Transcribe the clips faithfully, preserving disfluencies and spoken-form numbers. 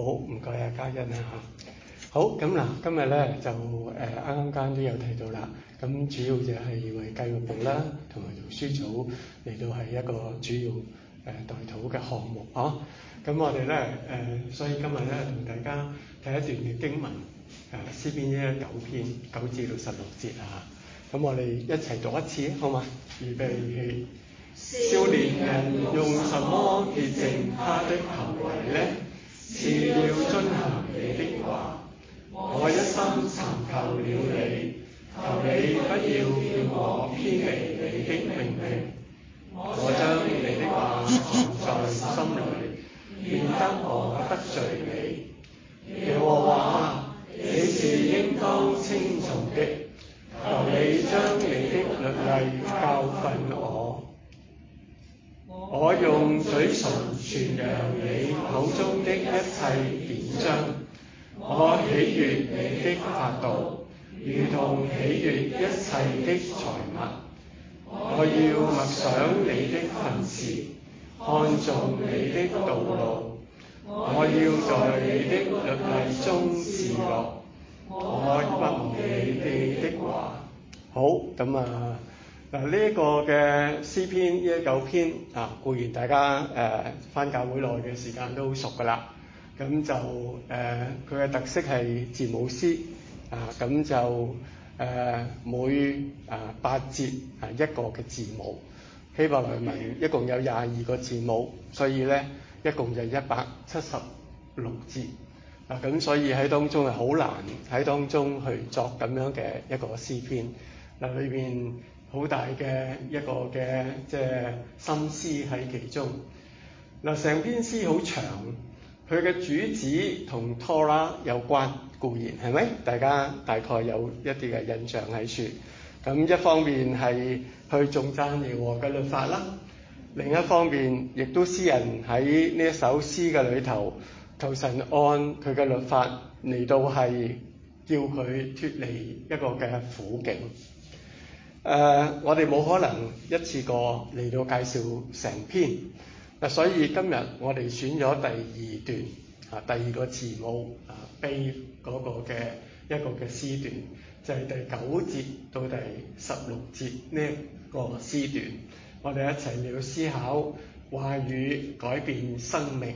好，唔該啊，嘉欣啊嚇。好，咁嗱，今日咧就誒啱啱間都有提到啦。咁主要就係為教育部啦，同埋圖書組嚟到係一個主要誒代禱嘅項目啊。咁我哋咧誒，所以今日咧同大家睇一段嘅經文，誒詩篇一一九篇九至到十六節啊。咁我哋一齊讀一次，好嘛？預備起。少年人用什麼潔淨他的行為呢？是要遵行你的話。我一心尋求了你，求你不要叫我偏離你的命令。我將你的話藏在心裏，免得我得罪你。耶和華，你是應當稱頌的，求你將你的律例教訓我。我用嘴唇傳揚你口中的一切典章。我喜悅你的法度，如同喜悅一切的財物。我要默想你的訓詞，看重你的道路。我要在你的律例中自樂，我不忘記你的話。好，咁啊嗱，呢一個嘅詩篇一一九篇啊，固然大家誒返、呃、教會內嘅時間都好熟噶啦。咁就誒佢嘅特色係字母詩啊，咁就誒、呃、每啊八節係一個嘅字母，希伯來文一共有廿二個字母，所以咧一共就一百七十六節啊，咁所以喺當中係好難喺當中去作咁樣嘅一個詩篇嗱，裏邊好大嘅一個嘅即係心思喺其中嗱，成篇詩好長。佢嘅主旨同 Torah 有關，固然係咪？大家大概有一啲嘅印象喺處。咁一方面係去頌讚耶和華嘅律法啦，另一方面亦都詩人喺呢一首詩嘅裏頭，求神按佢嘅律法嚟到係叫佢脫離一個嘅苦境。誒、呃，我哋冇可能一次過嚟到介紹成篇。嗱，所以今日我哋選咗第二段啊，第二個字母啊，悲嗰個嘅一個嘅詩段，就係、是、第九節到第十六節呢一個詩段，我哋一齊嚟到思考話語改變生命。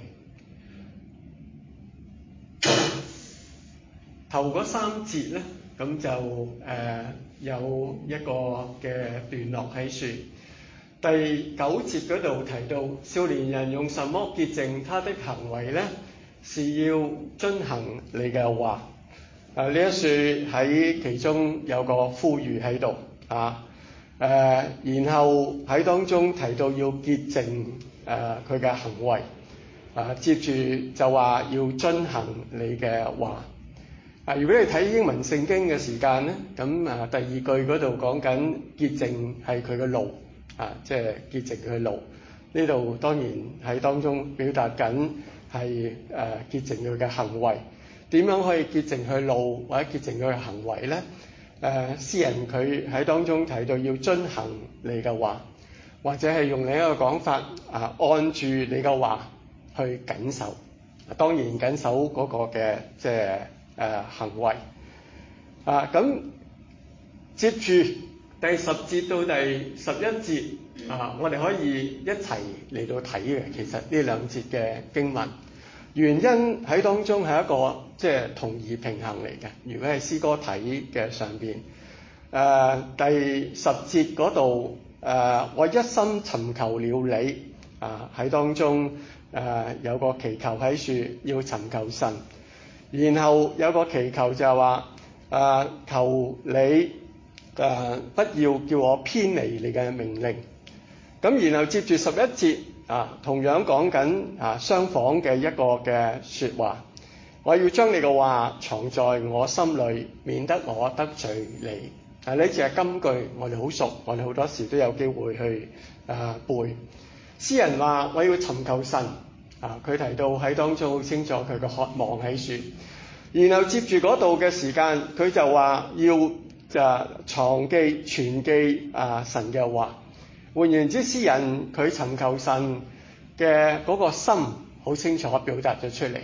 頭嗰三節咧，咁就誒、呃、有一個嘅段落喺處。第九節嗰度提到，少年人用什麼潔淨他的行為呢？是要遵行你嘅話。啊，呢一處喺其中有個呼籲喺度啊。誒、啊，然後喺當中提到要潔淨誒佢嘅行為。啊，接住就話要遵行你嘅話。啊，如果你睇英文聖經嘅時間咧，咁啊第二句嗰度講緊潔淨係佢嘅路。啊，即係潔淨佢路，呢度當然喺當中表達緊係誒潔淨佢嘅行為。點樣可以潔淨佢路或者潔淨佢嘅行為咧？誒、呃，詩人佢喺當中提到要遵行你嘅話，或者係用另一個講法啊，按住你嘅話去謹守。當然謹守嗰個嘅即係誒行為。啊，咁接住。第十節到第十一節啊，我哋可以一齊嚟到睇嘅。其實呢兩節嘅經文原因喺當中係一個即係同義平衡嚟嘅。如果係詩歌體嘅上邊，誒、呃、第十節嗰度誒，我一心尋求了你啊，喺當中誒、呃、有個祈求喺處要尋求神，然後有個祈求就係話誒求你。誒、呃，不要叫我偏離你嘅命令。咁然後接住十一節啊，同樣講緊啊相仿嘅一個嘅説話。我要將你嘅話藏在我心裏，免得我得罪你。啊，呢隻係金句，我哋好熟，我哋好多時都有機會去啊背。詩人話我要尋求神啊，佢提到喺當中好清楚佢嘅渴望喺處。然後接住嗰度嘅時間，佢就話要。就藏記存記啊神嘅話，換言之，詩人佢尋求神嘅嗰個心好清楚表達咗出嚟，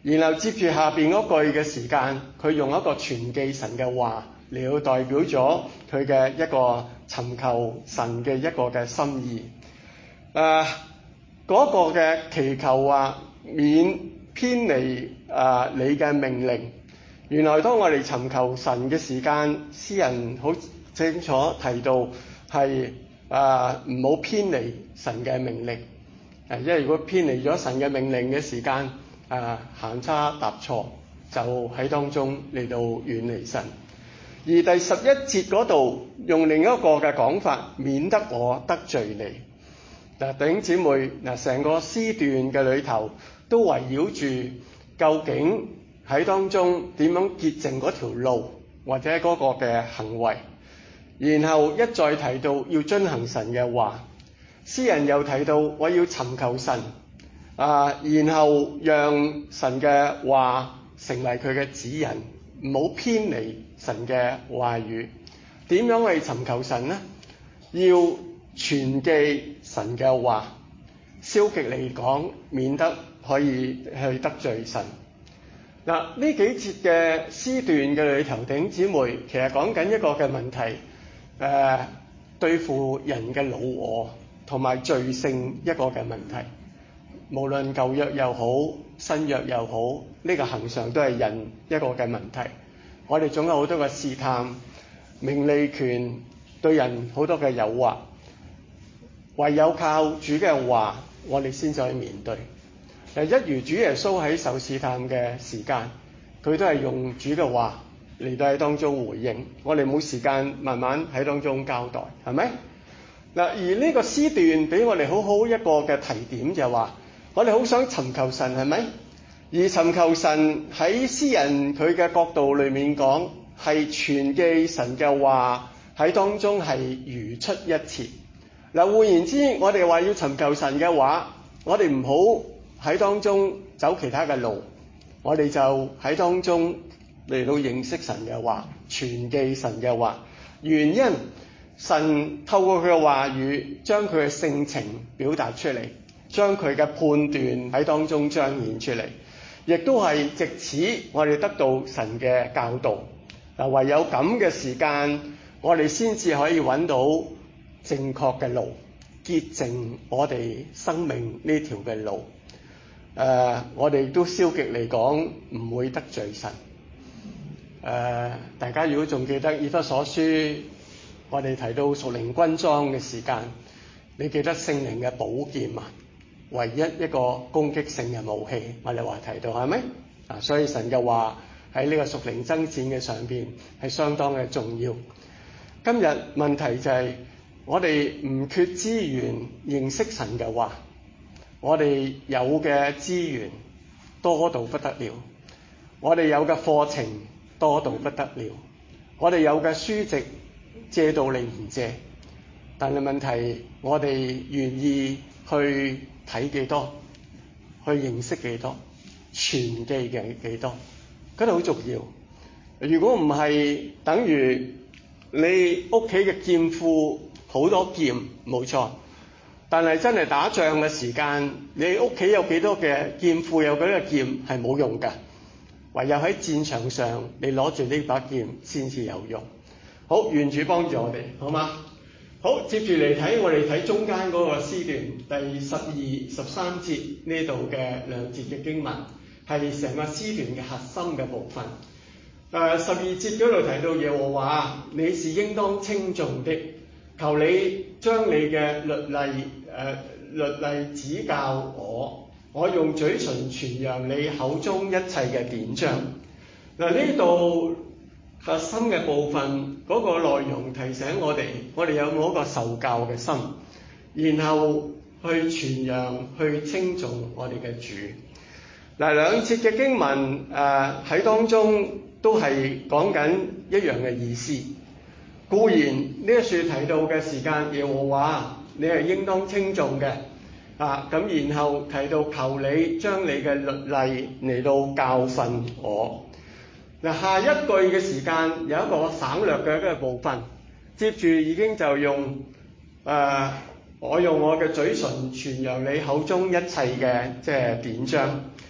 然後接住下邊嗰句嘅時間，佢用一個傳記神嘅話嚟到代表咗佢嘅一個尋求神嘅一個嘅心意。誒、呃、嗰、那個嘅祈求話免偏離誒、呃、你嘅命令。原來當我哋尋求神嘅時間，詩人好清楚提到係誒唔好偏離神嘅命令。誒，因為如果偏離咗神嘅命令嘅時間，誒行差踏錯，就喺當中嚟到遠離神。而第十一節嗰度用另一個嘅講法，免得我得罪你。嗱，弟兄姊妹，嗱，成個詩段嘅裏頭都圍繞住究竟喺當中點樣潔淨嗰條路，或者嗰個嘅行為。然後一再提到要遵行神嘅話。詩人又提到我要尋求神啊，然後讓神嘅話成為佢嘅指引，唔好偏離神嘅話語。點樣去尋求神呢？要傳記神嘅話，消極嚟講，免得可以去得罪神。嗱、啊，呢幾節嘅詩段嘅裏頭，弟兄姊妹其實講緊一個嘅問題，誒、呃，對付人嘅老我同埋罪性一個嘅問題。無論舊約又好，新約又好，呢、這個恆常都係人一個嘅問題。我哋總有好多嘅試探，名利權對人好多嘅誘惑，唯有靠主嘅話，我哋先至可以面對。一如主耶穌喺受試探嘅時間，佢都係用主嘅話嚟到喺當中回應。我哋冇時間慢慢喺當中交代，係咪？嗱，而呢個詩段俾我哋好好一個嘅提點就係話，我哋好想尋求神，係咪？而尋求神喺詩人佢嘅角度裏面講，係傳記神嘅話喺當中係如出一轍。嗱，換言之，我哋話要尋求神嘅話，我哋唔好喺當中走其他嘅路，我哋就喺當中嚟到認識神嘅話，傳記神嘅話。原因神透過佢嘅話語，將佢嘅性情表達出嚟，將佢嘅判斷喺當中彰顯出嚟，亦都係藉此我哋得到神嘅教導。嗱，唯有咁嘅時間，我哋先至可以揾到正確嘅路，潔淨我哋生命呢條嘅路。誒、呃，我哋都消極嚟講，唔會得罪神。誒、呃，大家如果仲記得以弗所書，我哋提到屬靈軍裝嘅時間，你記得聖靈嘅寶劍啊，唯一一個攻擊性嘅武器，我哋話提到係咪？啊，所以神嘅話喺呢個屬靈爭戰嘅上邊係相當嘅重要。今日問題就係、是、我哋唔缺資源認識神嘅話。我哋有嘅資源多到不得了，我哋有嘅課程多到不得了，我哋有嘅書籍借到你唔借，但係問題我哋願意去睇幾多，去認識幾多，傳記嘅幾多，嗰度好重要。如果唔係，等於你屋企嘅劍庫好多劍，冇錯。但係真係打仗嘅時間，你屋企有幾多嘅劍庫，有幾多嘅劍係冇用㗎。唯有喺戰場上，你攞住呢把劍先至有用。好，願主幫助我哋，好嗎？好，接住嚟睇，我哋睇中間嗰個詩段第十二、十三節呢度嘅兩節嘅經文，係成個詩段嘅核心嘅部分。誒，十二節嗰度提到耶和華，你是應當稱頌的。求你將你嘅律例誒、呃、律例指教我，我用嘴唇傳揚你口中一切嘅典章。嗱，呢度核心嘅部分嗰、那個內容提醒我哋，我哋有冇一個受教嘅心，然後去傳揚、去稱頌我哋嘅主。嗱，兩節嘅經文誒喺、呃、當中都係講緊一樣嘅意思。固然呢一處提到嘅時間，耶和華你係應當稱頌嘅啊，咁然後提到求你將你嘅律例嚟到教訓我。嗱，下一句嘅時間有一個省略嘅一個部分，接住已經就用誒、呃、我用我嘅嘴唇傳揚你口中一切嘅即係典章。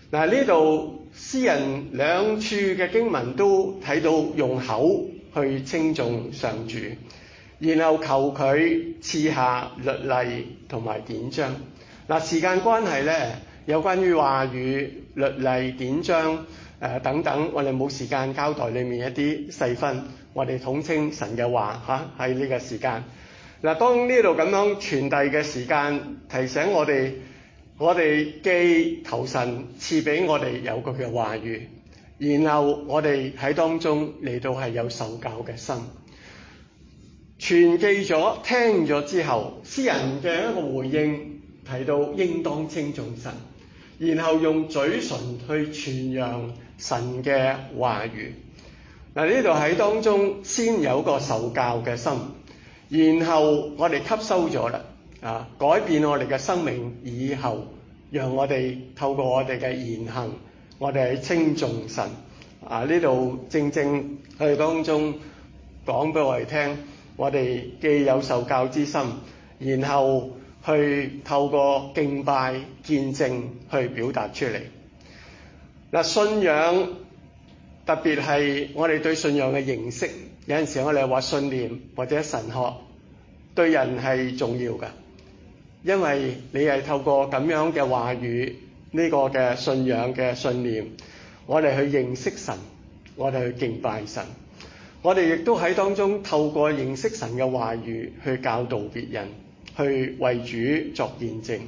嗱，呢度詩人兩處嘅經文都睇到用口去稱頌上主，然後求佢賜下律例同埋典章。嗱，時間關係咧，有關於話語、律例、典章誒、呃、等等，我哋冇時間交代裡面一啲細分，我哋統稱神嘅話嚇喺呢個時間。嗱，當呢度咁樣傳遞嘅時間，提醒我哋，我哋既求神賜俾我哋有佢嘅話語，然後我哋喺當中嚟到係有受教嘅心，傳記咗、聽咗之後，詩人嘅一個回應提到應當稱頌神，然後用嘴唇去傳揚神嘅話語。嗱，呢度喺當中先有個受教嘅心。然後我哋吸收咗啦，啊，改變我哋嘅生命以後，讓我哋透過我哋嘅言行，我哋去稱頌神。啊，呢度正正喺當中講俾我哋聽，我哋既有受教之心，然後去透過敬拜、見證去表達出嚟。嗱，信仰特別係我哋對信仰嘅認識。有陣時我哋話信念或者神學對人係重要㗎，因為你係透過咁樣嘅話語，呢個嘅信仰嘅信念，我哋去認識神，我哋去敬拜神，我哋亦都喺當中透過認識神嘅話語去教導別人，去為主作見證。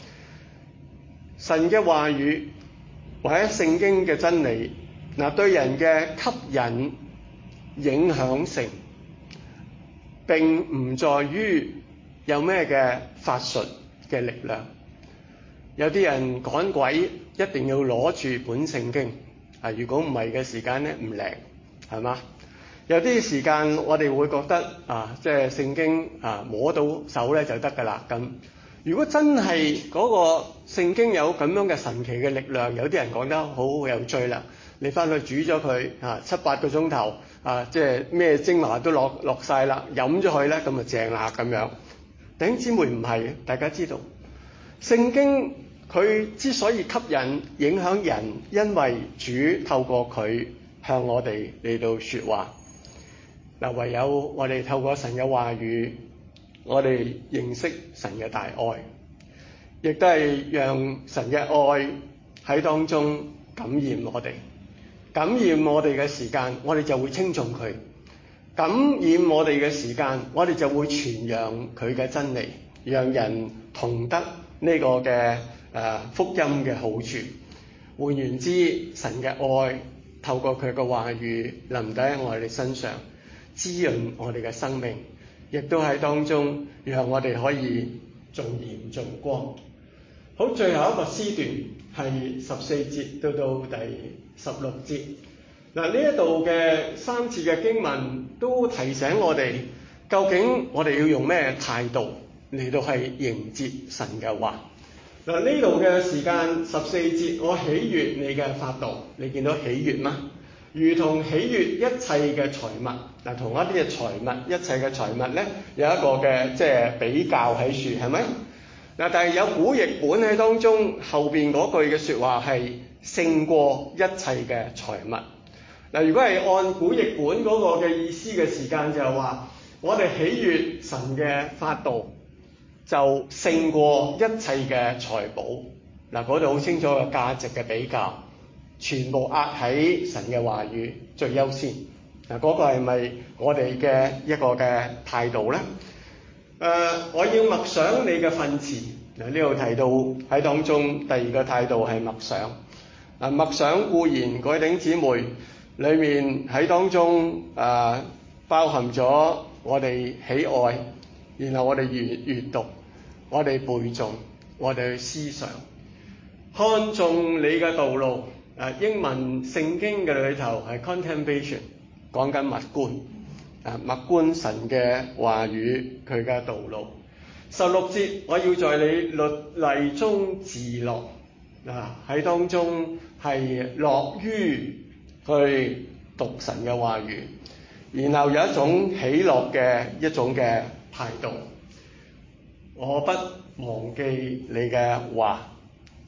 神嘅話語或者聖經嘅真理，嗱，對人嘅吸引影響性並唔在於有咩嘅法術嘅力量。有啲人趕鬼一定要攞住本聖經啊，如果唔係嘅時間咧唔靈，係嘛？有啲時間我哋會覺得啊，即係聖經啊摸到手咧就得㗎啦。咁如果真係嗰個聖經有咁樣嘅神奇嘅力量，有啲人講得好有趣啦。你翻去煮咗佢啊七八個鐘頭啊，即係咩精華都落落曬啦，飲咗佢咧咁就正啦咁樣。弟兄姊妹唔係，大家知道聖經佢之所以吸引影響人，因為主透過佢向我哋嚟到説話。嗱，唯有我哋透過神嘅話語，我哋認識神嘅大愛，亦都係讓神嘅愛喺當中感染我哋。感染我哋嘅時間，我哋就會稱頌佢；感染我哋嘅時間，我哋就會傳揚佢嘅真理，讓人同得呢個嘅誒、呃、福音嘅好處。換言之，神嘅愛透過佢嘅話語臨底喺我哋身上，滋潤我哋嘅生命，亦都喺當中讓我哋可以盡鹽盡光。好，最後一個詩段係十四節到到第十六節。嗱，呢一度嘅三次嘅經文都提醒我哋，究竟我哋要用咩態度嚟到係迎接神嘅話。嗱，呢度嘅時間十四節，我喜悅你嘅法度，你見到喜悅嗎？如同喜悅一切嘅財物。嗱，同一啲嘅財物，一切嘅財物咧，有一個嘅即係比較喺處，係咪？嗱，但係有古譯本喺當中，後邊嗰句嘅説話係勝過一切嘅財物。嗱，如果係按古譯本嗰個嘅意思嘅時間，就係話我哋喜悅神嘅法度，就勝過一切嘅財寶。嗱，嗰度好清楚嘅價值嘅比較，全部壓喺神嘅話語最優先。嗱，嗰個係咪我哋嘅一個嘅態度咧？誒、呃，我要默想你嘅訓詞。嗱，呢度提到喺當中第二個態度係默想。嗱，默想固然各位弟兄姊妹裏面喺當中誒、呃、包含咗我哋喜愛，然後我哋閱閱讀，我哋背誦，我哋去思想，看重你嘅道路。誒、呃，英文聖經嘅裏頭係 contemplation， 講緊默觀。啊！默觀神嘅話語，佢嘅道路。十六節，我要在你律例中自樂。啊，喺當中係樂於去讀神嘅話語，然後有一種喜樂嘅一種嘅態度。我不忘記你嘅話，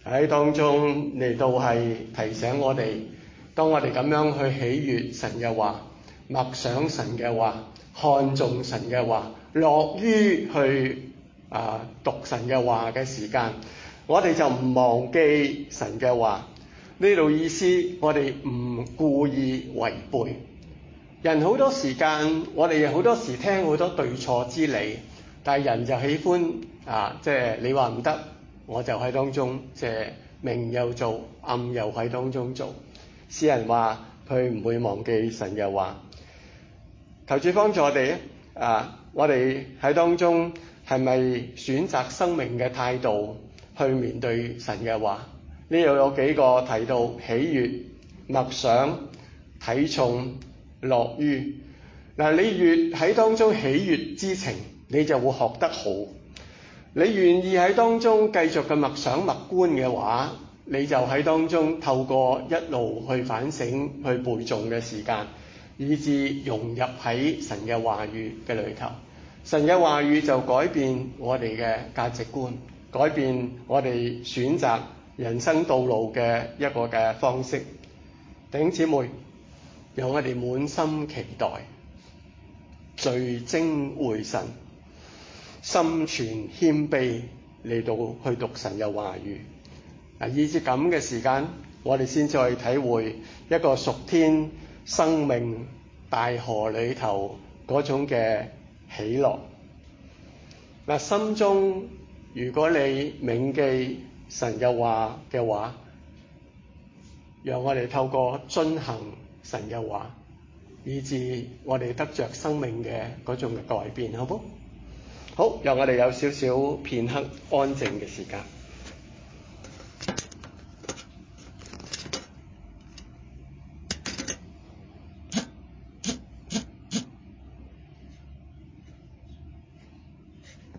喺當中嚟到係提醒我哋，當我哋咁樣去喜悅神嘅話，默想神嘅話，看重神嘅話，樂於去啊讀神嘅話嘅時間，我哋就唔忘記神嘅話。呢度意思，我哋唔故意違背。人好多時間，我哋好多時聽好多對錯之理，但係人就喜歡啊，即係你話唔得，我就喺當中即係明又做，暗又喺當中做。詩人話佢唔會忘記神嘅話。求主幫助我哋啊！我哋喺當中係咪選擇生命嘅態度去面對神嘅話？呢度有幾個提到喜悅、默想、睇重、樂於。嗱，你越喺當中喜悅之情，你就會學得好。你願意喺當中繼續嘅默想默觀嘅話，你就喺當中透過一路去反省、去背誦嘅時間，以致融入喺神嘅話語嘅裏頭。神嘅話語就改變我哋嘅價值觀，改變我哋選擇人生道路嘅一個嘅方式。弟兄姊妹，讓我哋滿心期待，聚精會神，心存謙卑嚟到去讀神嘅話語。以至咁嘅時間，我哋先再體會一個屬天生命大河裏頭嗰種嘅喜樂。嗱，心中如果你銘記神嘅話嘅話，讓我哋透過遵行神嘅話，以致我哋得着生命嘅嗰種嘅改變，好唔好？好，讓我哋有少少片刻安靜嘅時間。